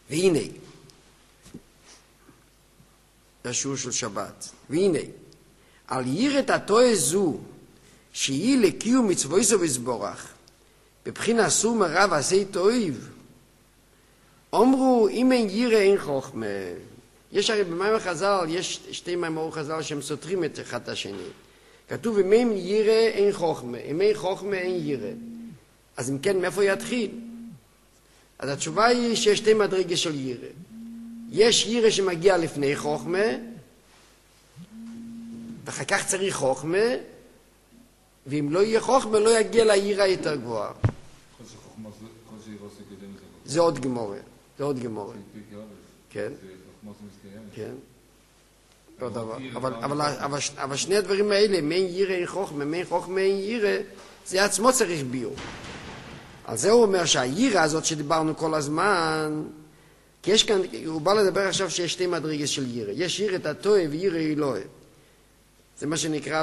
והנה, בשיעור של שבת, והנה, על יראת התועה זו, שהיא לקיום מצוות ויזבורך, בבחינה סור מרע ועשה תועב, אמרו, אם אין ירא אין חוכמה. יש הרי במים החז"ל, יש שתי מאמרי חז"ל שהם סותרים את אחד השני. כתוב, אם אין ירא אין חוכמה, אם אין חוכמה אין ירא. אז אם כן, מאיפה יתחיל? אז התשובה היא שיש שתי מדרגות של ירא. יש ירא שמגיע לפני חוכמה, ואחר כך צריך חוכמה, ואם לא יהיה חוכמה, לא יגיע לירא יותר גבוהה. זה עוד גמורה. זה עוד גמורה. כן. כן. אבל שני הדברים האלה, מין ירא אין חוכמה, מין חוכמה אין ירא, זה עצמו צריך ביור. על זה הוא אומר שהירא הזאת שדיברנו כל הזמן, כי יש כאן, הוא בא לדבר עכשיו שיש שתי מדרגות של ירא. יש יראת התועה וירא אלוהי. זה מה שנקרא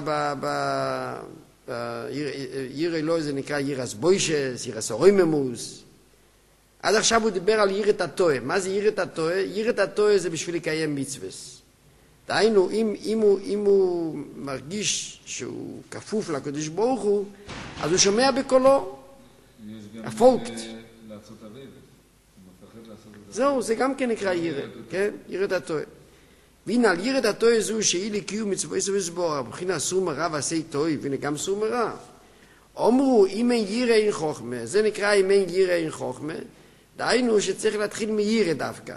ירא אלוהי, זה נקרא יראת בוישס, יראת אוריממוס. עד עכשיו הוא דיבר על יראת התועה. מה זה יראת התועה? יראת התועה זה בשביל לקיים מצוות. דהיינו, אם הוא מרגיש שהוא כפוף לקדוש ברוך הוא, אז הוא שומע בקולו. הפולקט. זהו, זה גם כן נקרא ירא, כן? יראת התועה. והנה על יראת התועה זו שהיא לקיום מצוות ויזבורך, בבחינה סור מרע ועשה תועב, והנה גם סור מרע. אמרו, אם אין ירא אין חוכמה, זה נקרא אם אין ירא אין חוכמה, דהיינו שצריך להתחיל מירא דווקא.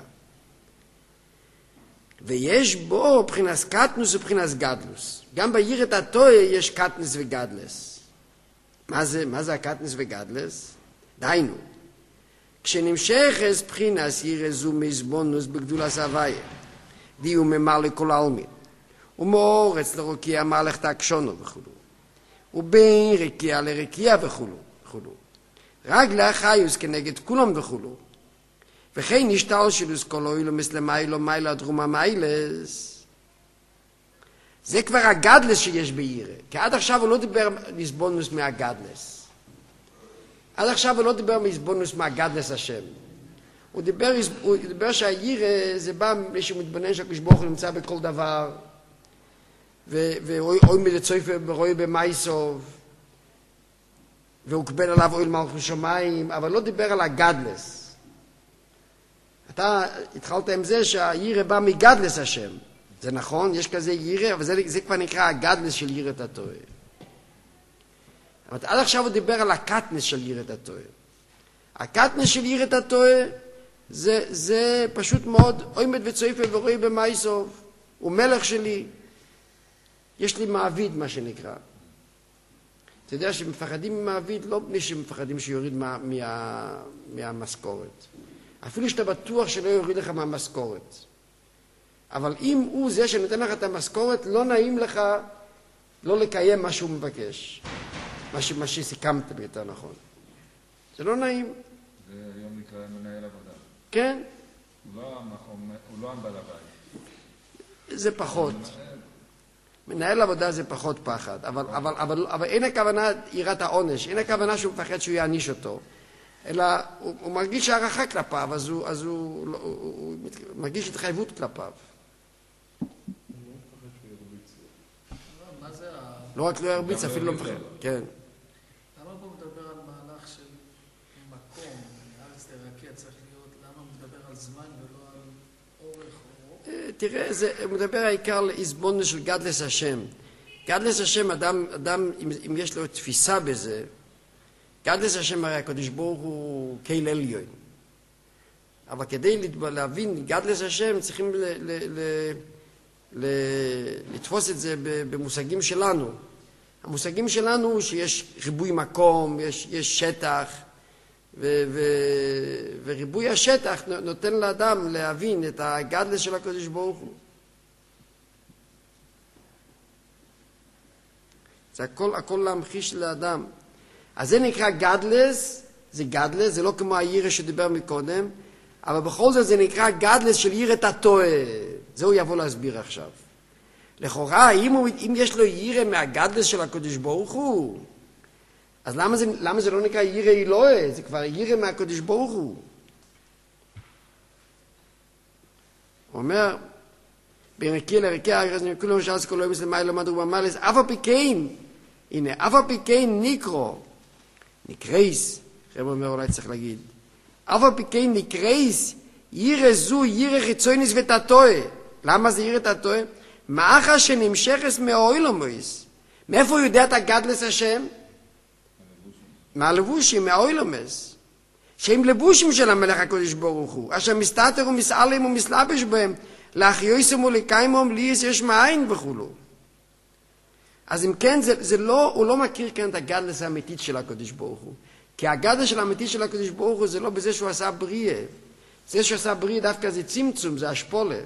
ויש בו בחינס קטנוס ובחינס גדלוס. גם ביראת התועה יש קטנוס וגדלס. מה זה הקטנוס וגדלס? דהיינו, כשנמשכת בחינס ירא זו מזבונוס בגדולת הוויה, דיו ממלא כל העלמין, ומאורץ לרוקיע מלאכת הקשונו וכו', ובין רקיע לרקיע וכו'. רגלי החיוס כנגד כולם וכו'. וכן נשתלשלוס כל אילומס למיילו מיילו עד רומא מיילס. זה כבר הגדלס שיש בירא. כי עד עכשיו הוא לא דיבר מזבונוס מהגדלס. עד עכשיו הוא לא דיבר מזבונוס מהגדלס השם. הוא דיבר שהירא זה בא מי שמתבונן שהקדוש ברוך הוא נמצא בכל דבר. ואוי מדצויפה ורואי במייסוב. והוא קבל עליו אוהל מלכות שמיים, אבל לא דיבר על הגדלס. אתה התחלת עם זה שהירא בא מגדלס השם. זה נכון, יש כזה ירא, אבל זה כבר נקרא הגדלס של יראת התועה. אבל עד עכשיו הוא דיבר על הקטנס של יראת התועה. הקטנס של יראת התועה זה פשוט מאוד, עומד וצויפה ורואי במייסוב, הוא מלך שלי. יש לי מעביד, מה שנקרא. אתה יודע שמפחדים ממעביד, לא בני שמפחדים שיוריד מהמשכורת. אפילו שאתה בטוח שלא יוריד לך מהמשכורת. אבל אם הוא זה שנותן לך את המשכורת, לא נעים לך לא לקיים מה שהוא מבקש. מה שסיכמת ביותר נכון. זה לא נעים. זה היום נקרא מנהל עבודה. כן. הוא לא עמד על הבית. זה פחות. מנהל עבודה זה פחות פחד, אבל אין הכוונה יראת העונש, אין הכוונה שהוא מפחד שהוא יעניש אותו, אלא הוא מרגיש הערכה כלפיו, אז הוא מרגיש התחייבות כלפיו. לא רק לא ירביץ, אפילו לא מפחד. כן. למה פה מדבר על מהלך של מקום, הארץ תרקיע צריך להיות, למה הוא מדבר על זמן ולא על אורך או... תראה, הוא מדבר העיקר להזבונוס של גדלס השם. גדלס השם, אדם, אם יש לו תפיסה בזה, גדלס השם הרי הקדוש ברוך הוא קהיל עליון. אבל כדי להבין גדלס השם, צריכים לתפוס את זה במושגים שלנו. המושגים שלנו שיש ריבוי מקום, יש שטח, וריבוי השטח נותן לאדם להבין את הגדלס של הקדוש ברוך הוא. זה הכל להמחיש לאדם. אז זה נקרא גדלס, זה לא כמו הירא שדיבר מקודם, אבל בכל זאת זה נקרא גדלס של יראת התועה. זה הוא יבוא להסביר עכשיו. לכאורה, אם יש לו ירא מהגדלס של הקדוש ברוך הוא, אז למה זה לא נקרא ירא אלוהי? זה כבר ירא מהקדוש ברוך הוא. הוא אומר, ברקיע לרקיע, אגרס נקולו שעס כולו מסלמי לא מדרו במלס, אף הפיקאים, הנה, אף הפיקאים נקרייס, רב אומר אולי צריך להגיד, אף הפיקאים נקרייס, ירא זו, ירא חיצוניס ותתוה. למה זה ירא תתוה? מאחר שנמשכס מהאוילומויס. מאיפה הוא יודע את הגדלס השם? מהלבושים, מהאוילומס. שהם לבושים של המלך הקודש ברוך הוא. אשר מסתתר ומסעלם ומסלבש בהם. להחיוסם ולקיימום ליס יש מאין וכולו. אז אם כן, הוא לא מכיר כאן את הגדלס האמיתית של הקודש ברוך הוא. כי הגדלס של האמיתית של הקודש ברוך הוא זה לא בזה שהוא עשה בריאה. זה שהוא עשה בריאה דווקא זה צמצום, זה השפולה.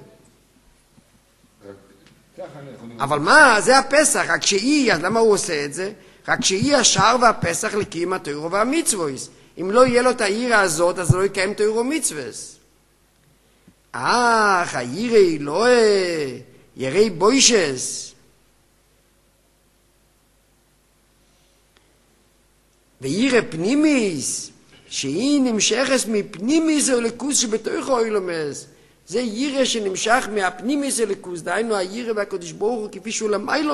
אבל מה? זה הפסח. רק שהיא, אז למה הוא עושה את זה? רק שהיא השער והפסח לקיים התורה והמצוות. אם לא יהיה לו את העירה הזאת, אז לא יקיים תורה ומצוות. העירה היא לא ירי בוישס. ועירה פנימיס, שהיא נמשכת מפנימיס אלוקוס שבתוך האילומס. זה ירא שנמשך מהפנימיס אלוקוס, דהיינו הירא והקדוש ברוך הוא כפי שהוא למיילו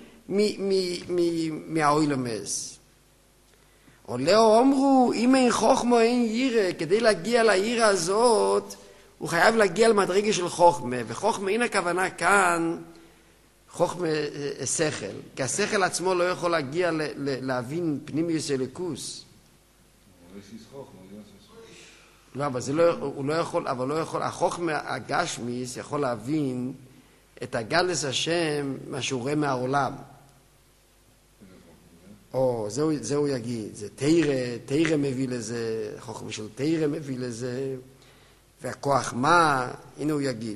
מהאילומס. עולה אמרו, אם אין חוכמה אין ירא, כדי להגיע לירא הזאת, הוא חייב להגיע למדרגה של חוכמה, וחוכמה אין הכוונה כאן, חוכמה שכל, כי השכל עצמו לא יכול להגיע להבין פנימיס אלוקוס. לא, אבל הוא לא יכול, החוכמה הגשמיס יכול להבין את הגדלס השם, מה שהוא רואה מהעולם. או, זה הוא יגיד, זה תירה מביא לזה, חוכמה של תירה מביא לזה, והכוח מה, הנה הוא יגיד.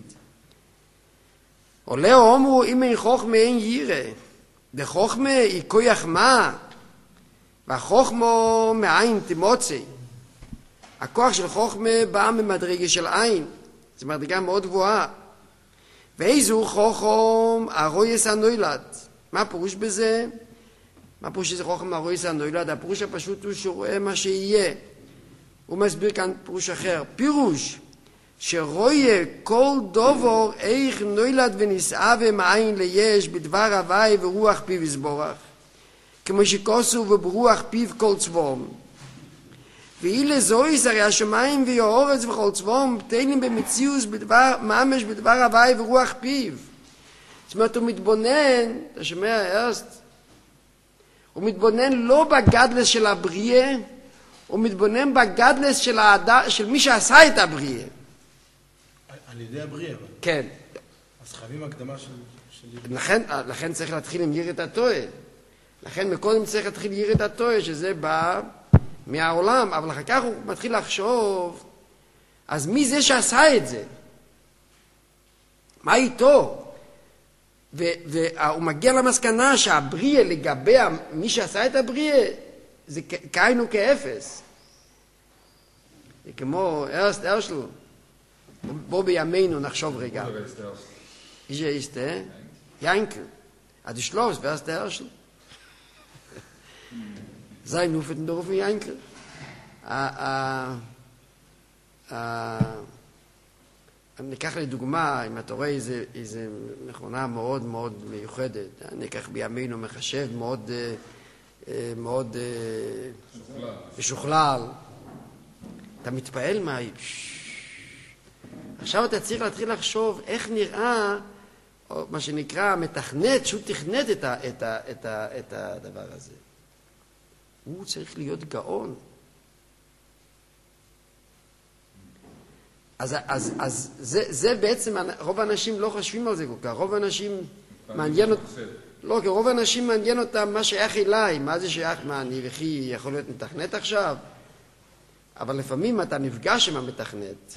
עולה אומרו, אם אין חוכמה אין ירא, דחוכמה היא כוח מה, והחוכמה מעין תמוצי. הכוח של חוכמה בא ממדרגה של עין, זו מדרגה מאוד גבוהה. ואיזו חוכם הרויס הנוילד. מה הפירוש בזה? מה הפירוש שזה חוכם הרויס הנוילד? הפירוש הפשוט הוא שהוא רואה מה שיהיה. הוא מסביר כאן פירוש אחר. פירוש שרואה כל דובר איך נוילד ונסעב מעין ליש בדבר הווי ורוח פיו יסבורך. כמו שכוסו וברוח פיו כל צבום. ואילה זויס הרי השמיים והאורץ וכל צבום בטלים במציאוס ממש בדבר הווי ורוח פיו. זאת אומרת, הוא מתבונן, אתה שומע, ארסט? הוא מתבונן לא בגדלס של הבריאה, הוא מתבונן בגדלס של מי שעשה את הבריאה. על ידי הבריאה. כן. אז חייבים הקדמה של... לכן צריך להתחיל עם יראת התורה. לכן מקודם צריך להתחיל יראת התורה, שזה בא מהעולם, אבל אחר כך הוא מתחיל לחשוב, אז מי זה שעשה את זה? מה איתו? והוא מגיע למסקנה שהבריאה לגבי מי שעשה את הבריאה, זה כאין כאפס. זה כמו ארשלו. בוא בימינו נחשוב רגע. איזה איסטה? יינקל. עד שלוש וארסט ארשלו. Sein Ufet und Dorf in Jankel. אני אקח לדוגמה, אם אתה רואה איזה מכונה מאוד מאוד מיוחדת, אני אקח בימינו מחשב מאוד משוכלל. אתה מתפעל מה... עכשיו אתה צריך להתחיל לחשוב איך נראה, או מה שנקרא מתכנת, שהוא תכנת את הדבר הזה. הוא צריך להיות גאון. אז זה בעצם, רוב האנשים לא חושבים על זה כל כך. רוב האנשים מעניין אותם, לא, כי רוב האנשים מעניין אותם מה שייך אליי. מה זה שייך? מה, אני וכי יכול להיות מתכנת עכשיו? אבל לפעמים אתה נפגש עם המתכנת.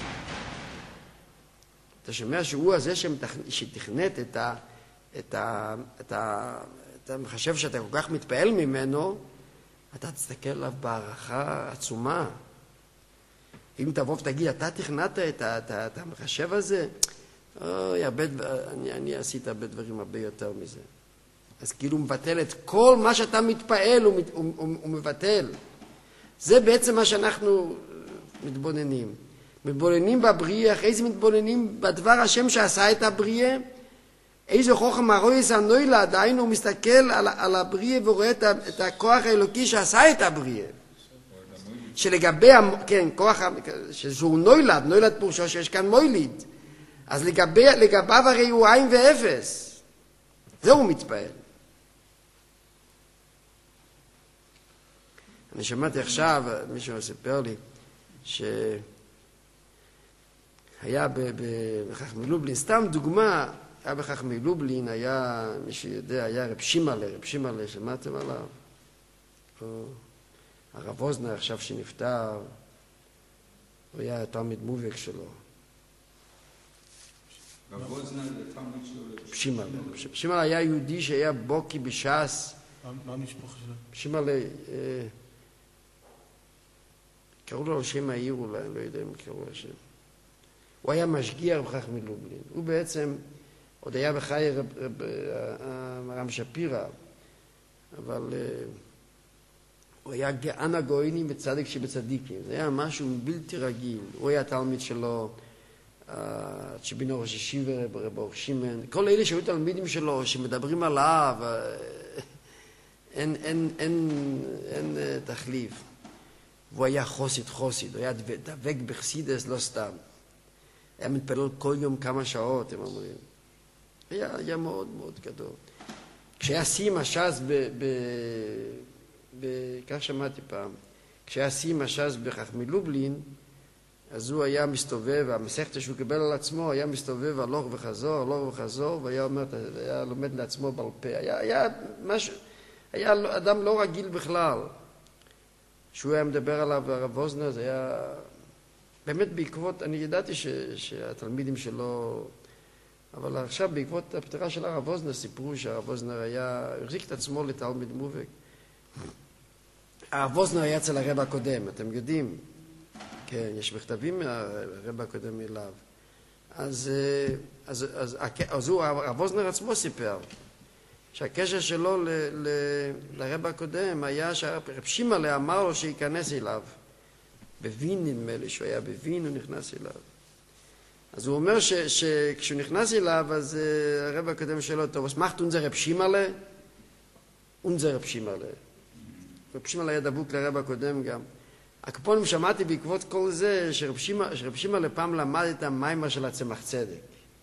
אתה שומע שהוא הזה שתכנת אתה חושב שאתה כל כך מתפעל ממנו, אתה תסתכל עליו בערכה עצומה. אם תבוא ותגיד, אתה תכנת את המחשב הזה? אני עשית הרבה דברים הרבה יותר מזה. אז כאילו הוא מבטל את כל מה שאתה מתפעל, הוא מבטל. זה בעצם מה שאנחנו מתבוננים. מתבוננים בבריאה, אחרי זה מתבוננים בדבר השם שעשה את הבריאה. איזו חוכם הרויס הנוילד, היינו מסתכל על הבריאה ורואה את הכוח האלוקי שעשה את הבריאה. שלגבי, כן, כוח, שהוא נוילד פורשו שיש כאן מויליד. אז לגביו הרי הוא עין ואפס. זהו הוא מתפעל. אני שמעתי עכשיו, מישהו סיפר לי, שהיה בחכמי לובלין, סתם דוגמה, היה בחכמי לובלין, היה, מי שיודע, היה רב שימלה, שמעתם עליו? הרב אוזנר עכשיו שנפטר, הוא היה תלמיד מובהק שלו. רב אוזנר זה תלמיד שלו. שימלה היה יהודי שהיה בוקי בש"ס. מה המשפחה שלו? שימלה, קראו לו שם העיר אולי, אני לא יודע אם קראו לו שם. הוא היה משגיח בחכמי לובלין. הוא בעצם עוד היה בחיי הרב שפירא, אבל הוא היה גאון הגאונים וצדיק שבצדיקים. זה היה משהו בלתי רגיל. הוא היה תלמיד שלו, צ'בינו ראש ישיבה, רב אור שמעון. כל אלה שהיו תלמידים שלו, שמדברים עליו, אין תחליף. והוא היה חוסיד, הוא היה דבק בחסידות, לא סתם. היה מתפלל כל יום כמה שעות, הם אומרים. היה מאוד מאוד גדול. כשהיה סיים הש"ס כך שמעתי פעם, כשהיה סיים הש"ס בחכמי לובלין, אז הוא היה מסתובב, המסכת שהוא קיבל על עצמו, היה מסתובב הלוך וחזור, והיה אומר, היה לומד לעצמו בעל פה. היה אדם לא רגיל בכלל. שהוא היה מדבר עליו, הרב אוזנר, זה היה באמת בעקבות, אני ידעתי שהתלמידים שלו, אבל עכשיו בעקבות הפטירה של הרב אוזנר סיפרו שהרב אוזנר החזיק את עצמו לתלמיד מובהק. הרב אוזנר היה אצל הרב הקודם, אתם יודעים, כן, יש מכתבים מהרב הקודם אליו. אז הרב אוזנר עצמו סיפר שהקשר שלו לרב הקודם היה שהרב שימלה אמר לו שייכנס אליו. בווין נדמה לי, שהוא היה בווין, הוא נכנס אליו. אז הוא אומר שכשהוא נכנס אליו, אז הרב הקודם שלו, טוב, אז מה תון זה רב שימלה? זה רב שימלה. רב שימלה היה דבוק לרב הקודם גם. הקפונים שמעתי בעקבות כל זה שרב שימלה פעם למד את המיימר של הצמח צדק.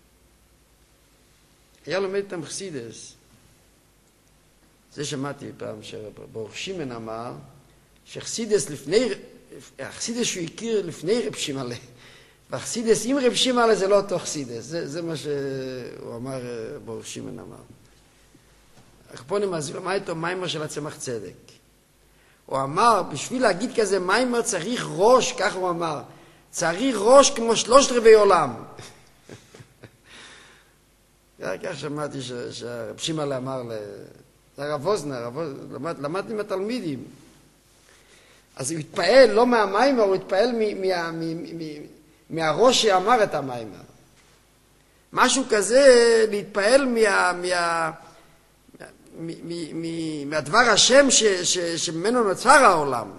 היה לומד את המחסידס. זה שמעתי פעם שרב אור שמעון אמר שחסידס לפני, החסידס שהוא הכיר לפני רב שימלה, והחסידס עם רב שימלה זה לא אותו חסידס, זה מה שהוא אמר, רב אור שמעון אמר. הקפונים אז למד איתו מיימר של הצמח צדק. הוא אמר, בשביל להגיד כזה מיימר צריך ראש, כך הוא אמר, צריך ראש כמו 3/4 עולם. כך שמעתי שהרב שימלה אמר הרב אוזנר, למד עם התלמידים. אז הוא התפעל לא מהמיימר, הוא התפעל מהראש שאמר את המיימר. משהו כזה להתפעל מהדבר השם שממנו נוצר העולם.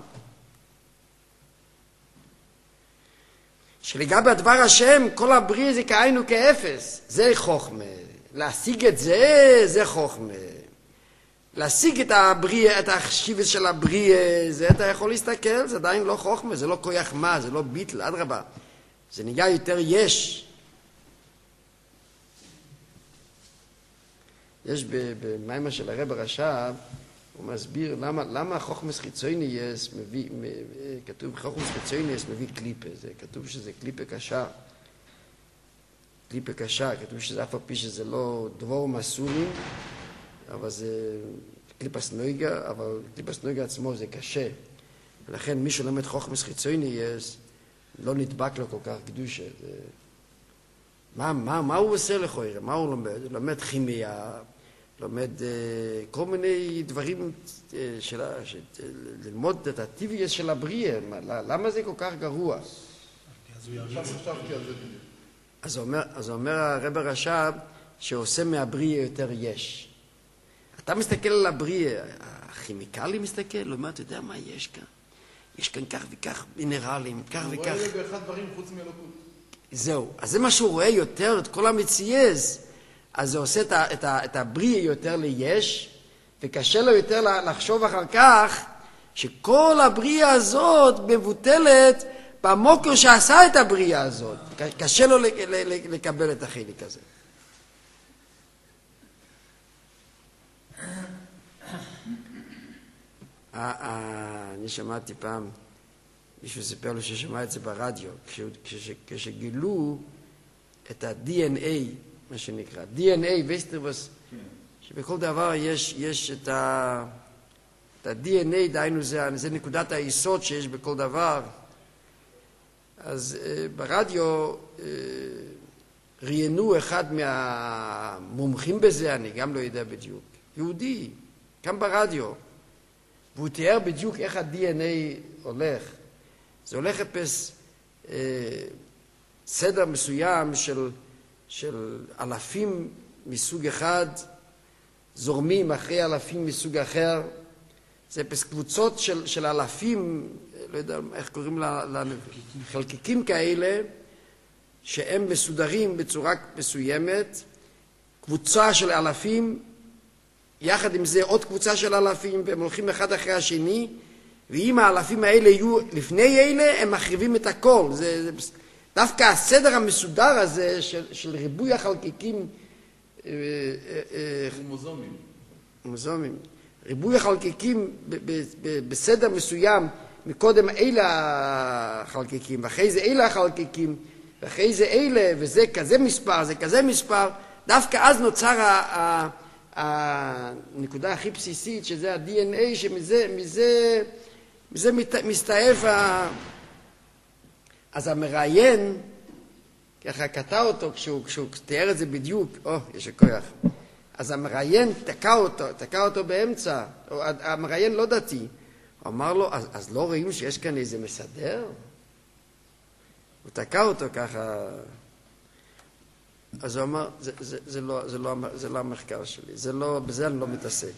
שלגבי הדבר השם, כל הבריא זה כאין וכאפס. זה חוכמה. להשיג את זה חוכמה. להשיג את הבריאה, את החשיבות של הבריאה, זה אתה יכול להסתכל, זה עדיין לא חוכמה, זה לא כוח מה, זה לא ביטל, אדרבה. זה נהיה יותר יש. יש במיימר של הרב הרש"ב, הוא מסביר למה חוכמס חיצוניוס מביא, כתוב חוכמס חיצוניוס מביא קליפה, זה כתוב שזה קליפה קשה. קליפה קשה, כתוב שזה אף פי שזה לא דבור מסורים, אבל זה קליפס נויגה, אבל קליפס נויגה עצמו זה קשה. ולכן מי שלומד חוכמס חיצוניוס לא נדבק לו כל כך קדושה. מה הוא עושה לכאורה? מה הוא לומד? הוא לומד כימיה, לומד כל מיני דברים, ללמוד את הטבעיות של הבריאה. למה זה כל כך גרוע? אז אומר הרב הרש"ב שעושה מהבריאה יותר יש. אתה מסתכל על הבריאה, הכימיקלי מסתכל, אומר, אתה יודע מה יש כאן? יש כאן כך וכך מינרלים, כך וכך. הוא רואה באחד דברים חוץ מאלוקות. זהו, אז זה מה שהוא רואה יותר, את כל המציאס, אז זה עושה את הבריא יותר ליש, וקשה לו יותר לחשוב אחר כך, שכל הבריאה הזאת מבוטלת במוקר שעשה את הבריאה הזאת. קשה לו לקבל את החלק הזה. אני שמעתי פעם, מישהו סיפר לו ששמע את זה ברדיו, כשגילו את ה-DNA, מה שנקרא, DNA, וסטרבוס, שבכל דבר יש את ה-DNA, דהיינו זה נקודת היסוד שיש בכל דבר. אז ברדיו ראיינו אחד מהמומחים בזה, אני גם לא יודע בדיוק, יהודי, גם ברדיו, והוא תיאר בדיוק איך ה-DNA הולך. זה הולך לחפש סדר מסוים של אלפים מסוג אחד, זורמים אחרי אלפים מסוג אחר. זה קבוצות של אלפים, לא יודע איך קוראים לחלקיקים כאלה, שהם מסודרים בצורה מסוימת, קבוצה של אלפים, יחד עם זה עוד קבוצה של אלפים, והם הולכים אחד אחרי השני, ואם האלפים האלה יהיו לפני אלה, הם מחריבים את הכל. זה דווקא הסדר המסודר הזה של ריבוי החלקיקים, מוזומים. ריבוי החלקיקים בסדר מסוים, מקודם אלה החלקיקים, ואחרי זה אלה החלקיקים, ואחרי זה אלה, וזה כזה מספר, זה כזה מספר, דווקא אז נוצר הנקודה הכי בסיסית, שזה ה-DNA, שמזה מסתעף אז המראיין, ככה קטע אותו, כשהוא תיאר את זה בדיוק, יש הכוח. אז המראיין תקע אותו באמצע, המראיין לא דתי. הוא אמר לו, אז לא רואים שיש כאן איזה מסדר? הוא תקע אותו ככה. אז הוא אמר, זה לא המחקר שלי, בזה אני לא מתעסק.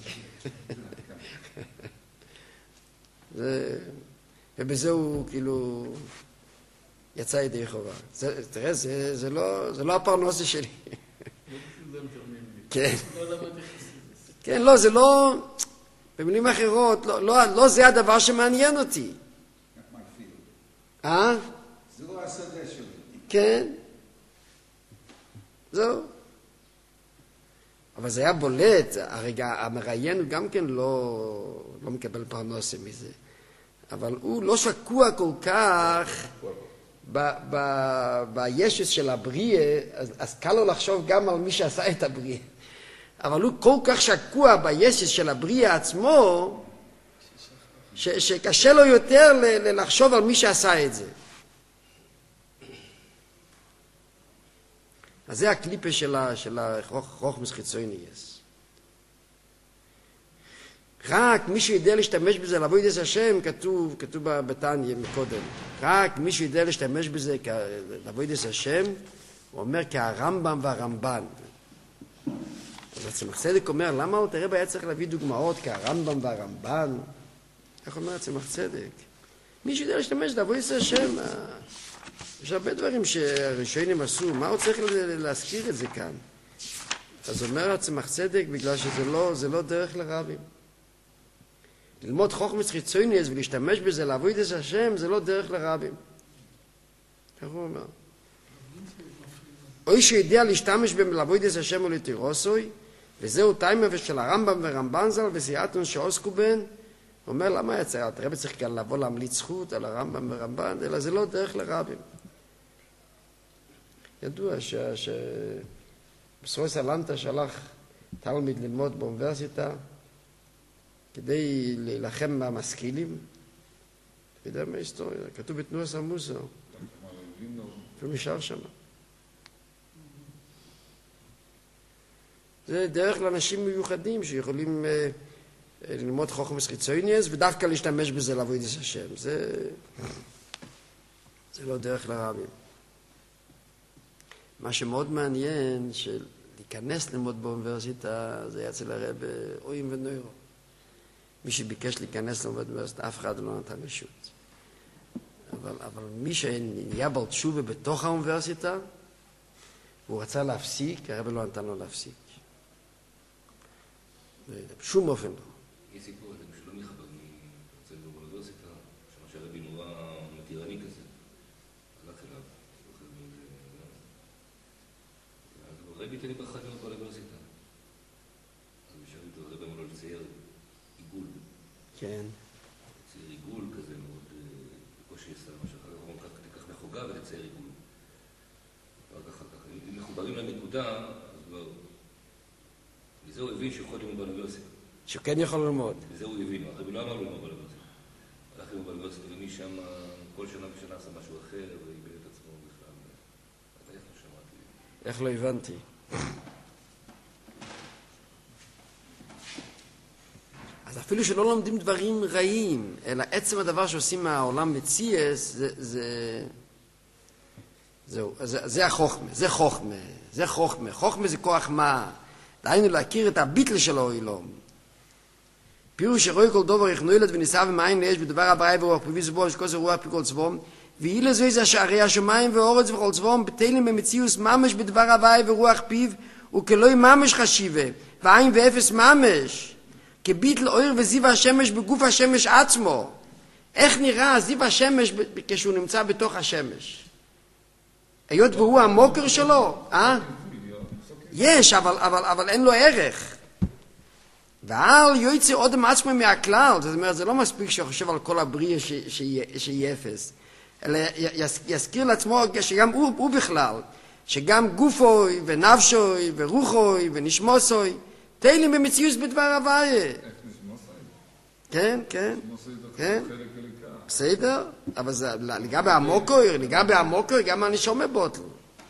ובזה הוא כאילו יצא ידי חובה. תראה, זה לא הפרנסה שלי. כן. כן, לא, זה לא, במילים אחרות, לא זה הדבר שמעניין אותי. זה לא השדה שלי. כן. זהו. אבל זה היה בולט, הרגע, המראיין הוא גם כן לא מקבל פרנסה מזה. אבל הוא לא שקוע כל כך בישס של הבריאה, אז קל לו לחשוב גם על מי שעשה את הבריאה. אבל הוא כל כך שקוע בישס של הבריאה עצמו, שקשה לו יותר לחשוב על מי שעשה את זה. אז זה הקליפה של החוכמס חיצוניוס. רק מי שיודע להשתמש בזה לעבודת השם, כתוב בתניא מקודם, רק מי שיודע להשתמש בזה לעבודת השם, הוא אומר כהרמב"ם והרמב"ן. אז הצמח צדק אומר, למה הוא תראה היה צריך להביא דוגמאות כהרמב"ם והרמב"ן? איך אומר הצמח צדק? מי שיודע להשתמש לעבודת השם, יש הרבה דברים שהראשונים עשו, מה הוא צריך להזכיר את זה כאן? אז אומר הצמח צדק, בגלל שזה לא דרך לרבים. ללמוד חוכמס חיצוניוס ולהשתמש בזה, לעבוד את השם, זה לא דרך לרבים. איך הוא אומר? או שיודע להשתמש לעבוד את השם ולתירוסוי, וזהו טיימר של הרמב"ם ורמב"ן ז"ל בסייעתון שעוסקו בהן, הוא אומר, למה יצא? הרב צריך כאן לבוא להמליץ זכות על הרמב"ם ורמב"ן, אלא זה לא דרך לרבים. ידוע שבסרוס אלנטה שלח תלמיד ללמוד באוניברסיטה, כדי להילחם מהמשכילים. אתה יודע מה ההיסטוריה? כתוב בתנועת המוסר. הוא נשאר שם. זה דרך לאנשים מיוחדים שיכולים ללמוד חוכמס חיצוניוס ודווקא להשתמש בזה לעבודת השם. זה לא דרך לרבים. מה שמאוד מעניין, שלהיכנס ללמוד באוניברסיטה, זה היה אצל הרב אוים ונוירו. מי שביקש להיכנס ללמוד באוניברסיטה, אף אחד לא נתן רשות. אבל מי שנהיה בעל תשובה בתוך האוניברסיטה, הוא רצה להפסיק, הרב לא נתן לו להפסיק. בשום אופן לא. יש סיפור, זה משלומי חב"ד אצלנו באוניברסיטה, שמה שהרבי נורא מתירני כזה, הלך אליו, אז הרבי תן לי ברכה להיות באוניברסיטה. אז הוא שאל איתו, הרבי אמר לו לצייר עיגול. כן. לצייר עיגול כזה מאוד בקושי יסר, מה שאחר כך אומרים, תיקח מחוגה ולצייר עיגול. אחר כך, אם מחוברים לנקודה, אז כבר... וזה הוא הבין שהוא יכול ללמוד באוניברסיטה. שהוא כן יכול ללמוד. וזה הוא הבין, הרבי לא אמר לו ללמוד באוניברסיטה. הלך ללמוד באוניברסיטה, ומשם כל שנה ושנה עשה משהו אחר, ואיבד את עצמו בכלל. אתה איך לא שמעתי? איך לא הבנתי? אז אפילו שלא לומדים דברים רעים, אלא עצם הדבר שעושים מהעולם מציאס, זה החוכמה, זה חוכמה, זה חוכמה. חוכמה זה כוח מה? דהיינו להכיר את הביטל של האילום. פירוש שרואי כל דובר יכנועלת וניסה ומעין ליש בדבר הבראי ורוח פריבי זבו שכוס הרוח פיקול צבום ואי לזוי זה שערי השמיים ואורץ וכל צבום בתלים במציאוס ממש בדבר הבראי ורוח פיו וכלוי ממש חשיבה ועין ואפס ממש כביטל אויר וזיו השמש בגוף השמש עצמו. איך נראה זיו השמש כשהוא נמצא בתוך השמש? היות והוא המוקר שלו, יש, אבל אין לו ערך. ועל יוצא אודם עצמו מהכלל, זאת אומרת, זה לא מספיק שחושב על כל הבריאה שהיא אפס, אלא יזכיר לעצמו שגם הוא בכלל, שגם גופוי ונפשוי ורוחוי ונשמוסוי, תהילים במציאות בדבר הוויה. כן, כן, כן. בסדר, אבל זה לגבי המוקר, גם אני שומע בוטל.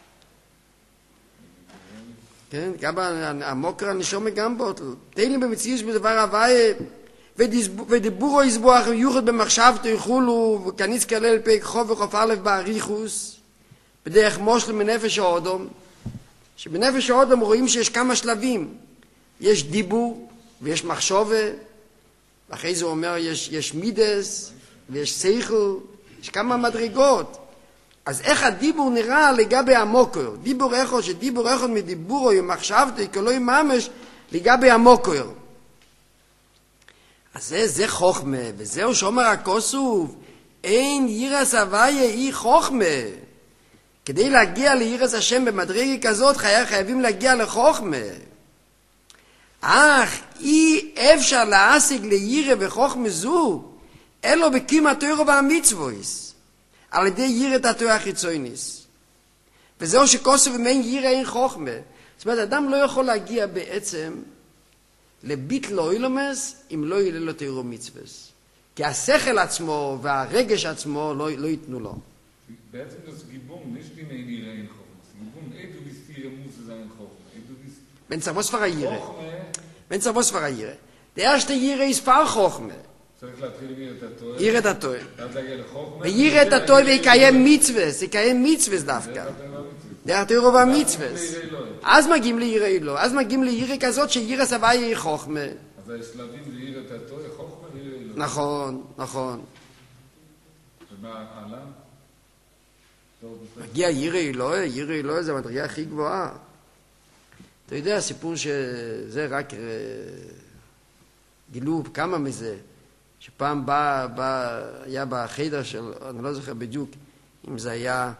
כן, גם המוקר אני שומע גם בוטל. תהילים במציאות בדבר הוויה, ודיבורו יסבוח יוחד במחשבתו יחולו, וכניס כלל פרק חוב וחוף א' באריכוס, בדרך מושל מנפש האודום, שבנפש האודום רואים שיש כמה שלבים. יש דיבור ויש מחשבה, ואחרי זה הוא אומר יש מידס ויש שכל, יש כמה מדרגות. אז איך הדיבור נראה לגבי המוקר? דיבור אחד שדיבור אחד מדיבורו ומחשבתו כלוי ממש לגבי המוקר. אז זה חוכמה, וזהו שאומר הכוסוף, אין ירס הוויה היא חוכמה. כדי להגיע לירס השם במדרגה כזאת חייבים להגיע לחוכמה. אך אי אפשר להשיג לירא וחוכמה זו, אלו בקיום התורה והמצוות, על ידי יראת התורה החיצונית. וזהו שכוסף ואין ירא אין חוכמה. זאת אומרת, אדם לא יכול להגיע בעצם לביטל אילומס אם לא יהיה לו תורה ומצוות. כי השכל עצמו והרגש עצמו לא ייתנו לו. בעצם das Gibung nicht in ein Ihre in Chochmas. Gibung, du bist hier, muss es sein Chochmas. Wenn es was für eine Jire. Wenn es was für eine Jire. Der erste Jire ist Fall Chochme. Jire der Toi. Jire der Toi, wie kein Mitzvahs. Kein Mitzvahs דווקא. der Teuro war Mitzvahs. אז מגיעים לירה אילו. אז מגיעים לירה כזאת שירה סבאי היא חוכמה. אז השלבים זה ירה את התוי, חוכמה ירה אילו. נכון, נכון. ומה עלה? מגיע ירה אילו זה המדרגה הכי גבוהה. אתה יודע, הסיפור שזה רק גילו כמה מזה, שפעם היה בחדר של, אני לא זוכר בדיוק, אם זה היה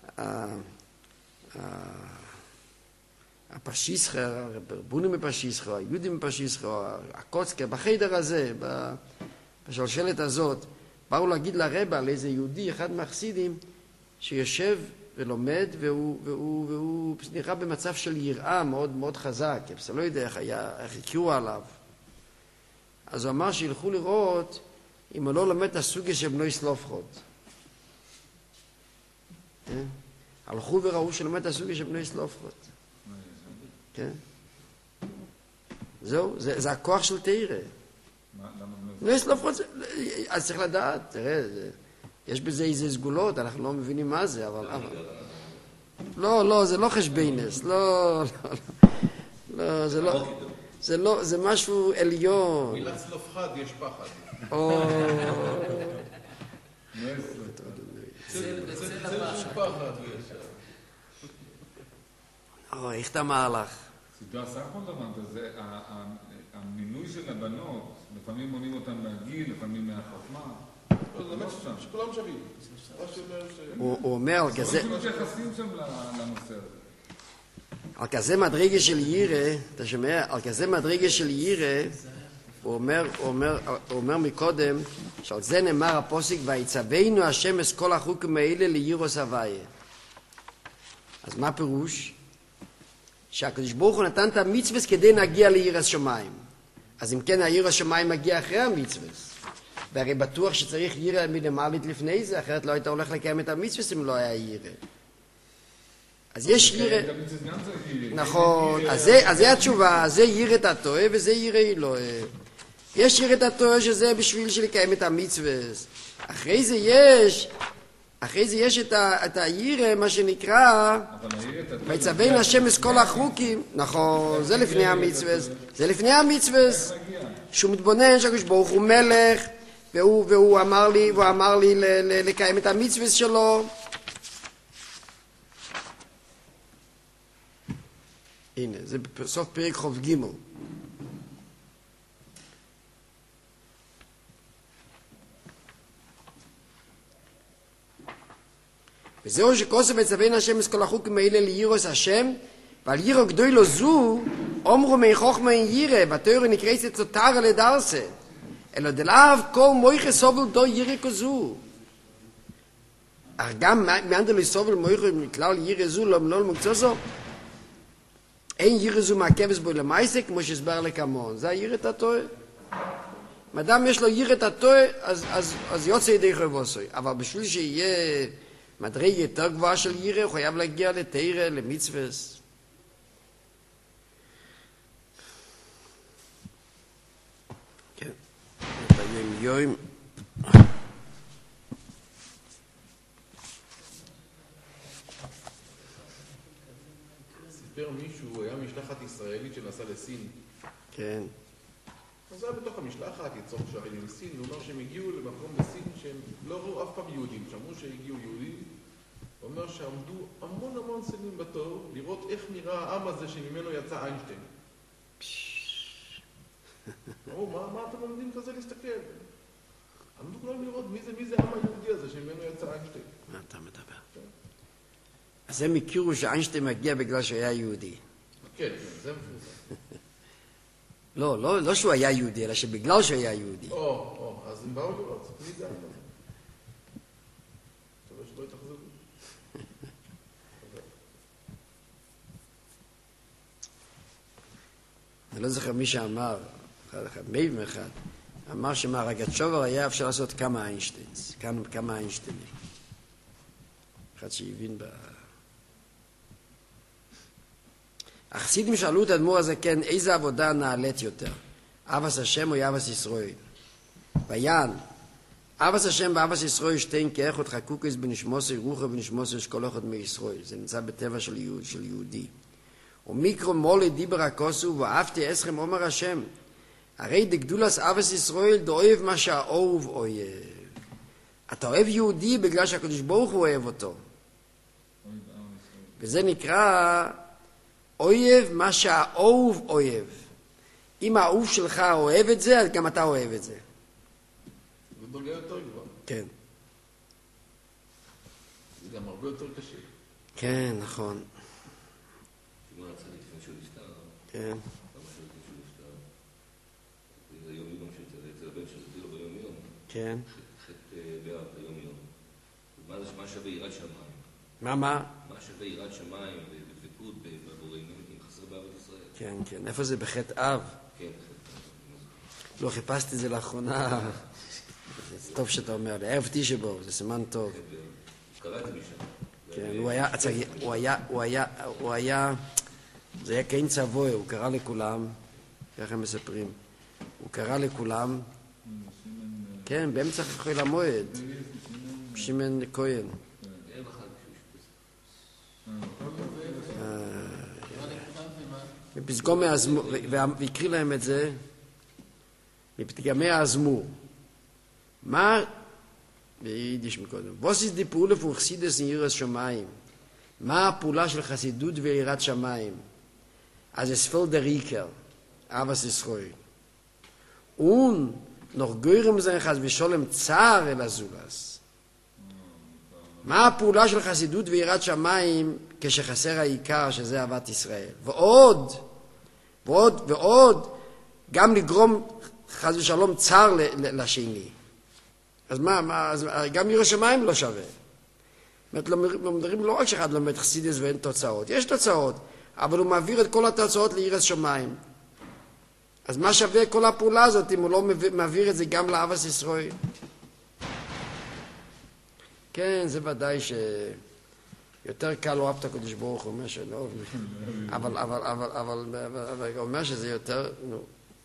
הפשיסחר, הרבונים בפשיסחר, היהודים בפשיסחר, הקוצקר, בחדר הזה, בשלשלת הזאת, באו להגיד לרבא על איזה יהודי, אחד מהחסידים, שיושב ולומד, והוא נראה במצב של יראה מאוד מאוד חזק, אני לא יודע איך הכירו עליו. אז הוא אמר שילכו לראות אם הוא לא לומד את הסוגיה של בנוי סלופחות. הלכו וראו שלומד את הסוגיה של בנוי סלופחות. כן? זהו, זה הכוח של תאירה. בנוי סלופחות, אז צריך לדעת, תראה, יש בזה איזה סגולות, אנחנו לא מבינים מה זה, אבל... לא, זה לא חשבינס, לא, זה לא, זה משהו עליון. מילת סלופחד יש פחד. צל של פחד וישר. איך אתה מהלך? סידור סחמון למדת, זה המינוי של הבנות, לפעמים מונים אותם מהגיל, לפעמים מהחוכמה. זה באמת שכולם שווים. הוא אומר על כזה... לא מתייחסים שם לנושא הזה. על כזה מדרגה של יירה, אתה שומע? על כזה מדרגה של יירה, הוא אומר מקודם, שעל זה נאמר הפוסק, ויצווינו השם את כל החוקים האלה לירוס הוויה. אז מה פירוש? שהקדוש ברוך הוא נתן את המצווה כדי להגיע ליראת שמיים. אז אם כן, היראת שמיים מגיע אחרי המצווה. והרי בטוח שצריך יראה מלמעלית לפני זה, אחרת לא היית הולך לקיים את המצווה אם לא היה יראה. אז יש יראה... נכון, אז זה התשובה, זה יראת הטועה וזה יראה אלוהי. יש יראת הטועה שזה בשביל לקיים את המצווה. אחרי זה יש את היראה, מה שנקרא, ויצווינו השם את כל החוקים. נכון, זה לפני המצווה. זה לפני המצווה. שהוא מתבונן שהקדוש ברוך הוא מלך, והוא אמר לי לקיים את המצווה שלו. הנה, זה בסוף פרק חוב ג'. וזהו שכוסף וצווינו השם את כל החוקים האלה לירוס השם, ועל יירו גדולו זו, אומרו מי חוכמה אין יירה, בתורה נקראת צוטרה לדרסה. אלא דלאו כל מויכה סובל דו יירה כזו. אך גם מאנדלי סובל מויכה מכלל יירה זו, לא מוקצו זו, אין יירה זו מעכבס בו למעשה, כמו שהסבר לכמון. זה הירת הטועה. אם אדם יש לו ירת הטועה, אז יוצא ידי חובוסוי. אבל בשביל שיהיה מדרג יותר גבוהה של יירה, הוא חייב להגיע לתירה, למצווס. כן. ביום סיפר מישהו, היה משלחת ישראלית שנסעה לסין. כן. אז זה היה בתוך המשלחת, יצור שערים עם סין, הוא אומר שהם הגיעו למקום בסין שהם לא ראו אף פעם יהודים, שמעו שהגיעו יהודים, הוא אומר שעמדו המון שנים בתור לראות איך נראה העם הזה שממנו יצא איינשטיין. אמרו, מה אתם עומדים כזה להסתכל? עמדו כולם לראות מי זה העם היהודי הזה שממנו יצא איינשטיין. מה אתה מדבר? אז הם הכירו שאיינשטיין מגיע בגלל שהיה יהודי. כן, זה מפורסם. לא שהוא היה יהודי, אלא שבגלל שהוא היה יהודי. אז הם באו לראות, מי זה העם הזה? טוב, שלא יתחזרו. אני לא זוכר מי שאמר, מייב אחד, אמר שמהרגצ'ובר היה אפשר לעשות כמה איינשטיינס, כמה איינשטיינים. אחד שהבין החסידים שאלו את האדמו"ר הזה, כן, איזה עבודה נעלית יותר? אבס השם או יבס ישראל? ויען, אבס השם ואבס ישראל שתיהן כאחד חקוקס בנשמוסי רוחו בנשמוסי שכל אחד מישראל. זה נמצא בטבע של יהודי. ומיקרו מולי דיבר הכוסו ואהבתי אסכם אומר השם. הרי דגדולס אבס ישראל דאוהב מה שהאהוב אוהב. אתה אוהב יהודי בגלל שהקדוש ברוך הוא אוהב אותו. וזה נקרא אוהב מה שהאהוב אוהב. אם האהוב שלך אוהב את זה, אז גם אתה אוהב את זה. זה דרגה יותר גבוהה. כן. זה גם הרבה יותר קשה. כן, נכון. כמו הצדיק לפני שהוא נפטר. כן. למה שלפני שהוא נפטר? זה יום יום אצל הבן שזה לו ביום יום. כן. חטא באב ביום יום. מה שווה יראת שמיים? מה? מה שווה יראת שמיים ודבקות בבוראים אם חסר באהבת ישראל? כן, כן. איפה זה? בחטא אב? כן. לא, חיפשתי את זה לאחרונה. זה טוב שאתה אומר לי. ערב תשעה באב, זה סימן טוב. קראתי משם. כן, הוא היה, זה היה קיין צבוי, הוא קרא לכולם, ככה הם מספרים. הוא קרא לכולם, כן, באמצע חול המועד. שמן כהן. בפסגו מהזמור, ויקריא להם את זה, מפתגמי הזמור. ביידיש מקודם. Was ist die Pule von Chassidus in Yiras Shamayim? מה הפעולה של חסידות ויראת שמיים? אז es fällt der Riker, Avas Yisroel. Und noch גוירים sein חס ושולם צער אל הזולס. מה הפעולה של חסידות ויראת שמיים כשחסר העיקר שזה אהבת ישראל? ועוד, גם לגרום חס ושלום צער לשני. אז אז גם יראת שמיים לא שווה. זאת אומרת, מדברים לא רק שאחד לומד חסידס ואין תוצאות. יש תוצאות, אבל הוא מעביר את כל התוצאות ליראת שמיים. אז מה שווה כל הפעולה הזאת אם הוא לא מעביר את זה גם לאהבת ישראל? כן, זה ודאי שיותר קל לא אהב את הקדוש ברוך הוא אומר שלא, אבל הוא אומר שזה יותר, נו.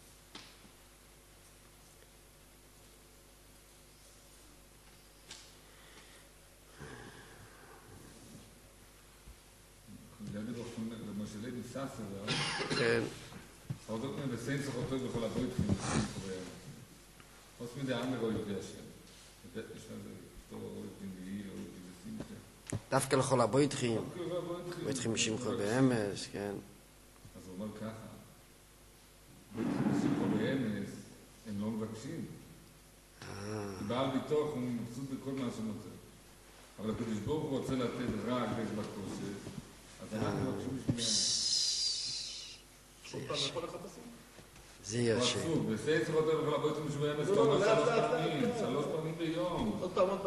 כן. Aber dort mir besehen sich auch durch alle Leute von Problem. Was mit der andere Leute ist. Das ist so in die דווקא לכל הבויתחים, בויתחים שמחו באמס, כן. אז הוא אומר ככה, בויתחים שמחו באמס, הם לא מבקשים. בעל ביטוח הוא מבסוט בכל מה שמוצא. אבל הקדוש ברוך הוא רוצה לתת רק בקושי, אז אנחנו מבקשים בשביל זה ירשה. בסייס חוטר בכל הבויתים שבהם אתה אומר 3 פעמים ביום. עוד פעם.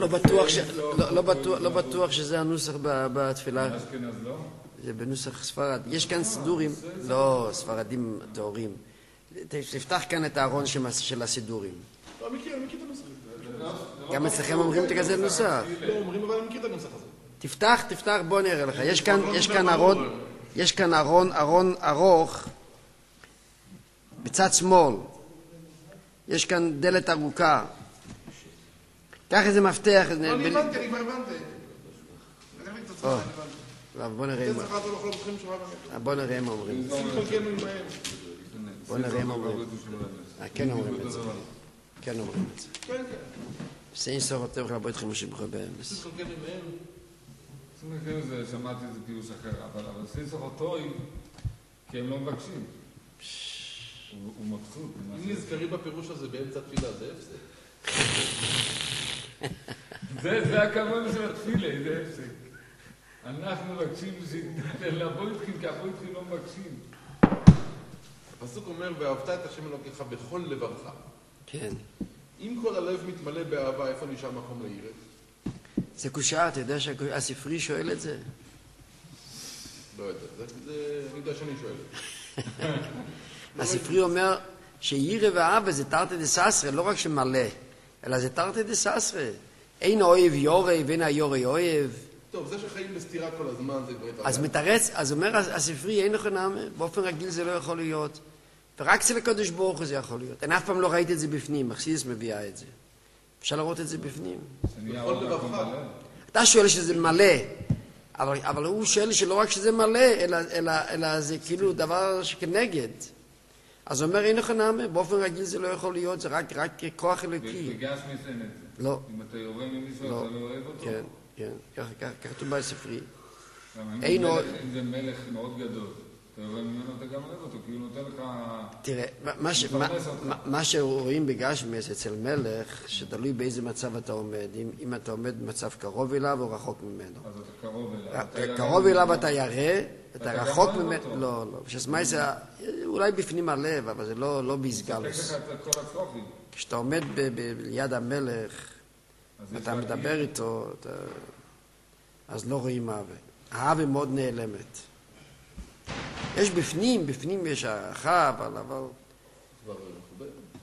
לא בטוח שזה הנוסח בתפילה. אשכנז לא? זה בנוסח ספרד. יש כאן סידורים, לא, ספרדים טהורים. תפתח כאן את הארון של הסידורים. לא, מכיר את הנוסח. גם אצלכם אומרים את כזה נוסח. לא אומרים, אבל אני מכיר את הנוסח הזה. תפתח, בוא נראה לך. יש כאן ארון ארוך בצד שמאל. יש כאן דלת ארוכה. קח איזה מפתח. אני הבנתי. בוא נראה מה אומרים. כן אומרים את זה. סין סורתו רבו אתכם משבחו באמס. שמעתי את זה פירוש אחר, אבל סין סורתו כי הם לא מבקשים. הוא מבסוט. אם נזכרי בפירוש הזה באמצע תפילה, זה הפסק. זה הכוון של התפילה, זה הפסק. אנחנו מבקשים לבוא איתכם, כי הבוא איתכם לא מבקשים. הפסוק אומר, ואהבת את השם אלוקיך בכל לבבך. כן. אם כל הלב מתמלא באהבה, איפה נשאר מקום ליראה? זה קושה, אתה יודע שהספרי שואל את זה? לא יודע, אני יודע שאני שואל. הספרי אומר שירא ואהבה זה תרתי דססרא, לא רק שמלא, אלא זה תרתי דססרא. אין אוהב יורא ואין היורא אוהב. טוב, זה שחיים בסתירה כל הזמן זה כבר... אז מתרץ, אז אומר הספרי, אין לכם נעמה, באופן רגיל זה לא יכול להיות. ורק אצל הקדוש ברוך הוא זה יכול להיות. אני אף פעם לא ראיתי את זה בפנים, חסידות מביאה את זה. אפשר לראות את זה בפנים. אתה שואל שזה מלא, אבל הוא שואל שלא רק שזה מלא, אלא זה כאילו דבר שכנגד. אז הוא אומר, אין לך נעמה, באופן רגיל זה לא יכול להיות, זה רק כוח אלוקי. בגש מסן את זה. לא. אם אתה יורה ממישהו, אתה לא אוהב אותו? כן. כך כתוב בספרי. אם זה מלך מאוד גדול, אתה יורה ממנו, אתה גם אוהב אותו, כי הוא נותן לך... תראה, מה שרואים בגשמס אצל מלך, שתלוי באיזה מצב אתה עומד. אם אתה עומד במצב קרוב אליו או רחוק ממנו. אז אתה קרוב אליו. קרוב אליו אתה ירא, אתה רחוק ממנו, לא. שסמאי זה אולי בפנים הלב, אבל זה לא ביסגלוס. כשאתה עומד ליד המלך, אתה מדבר איתו, אז לא רואים אהבה. האהבה מאוד נעלמת. יש בפנים יש הערכה, אבל...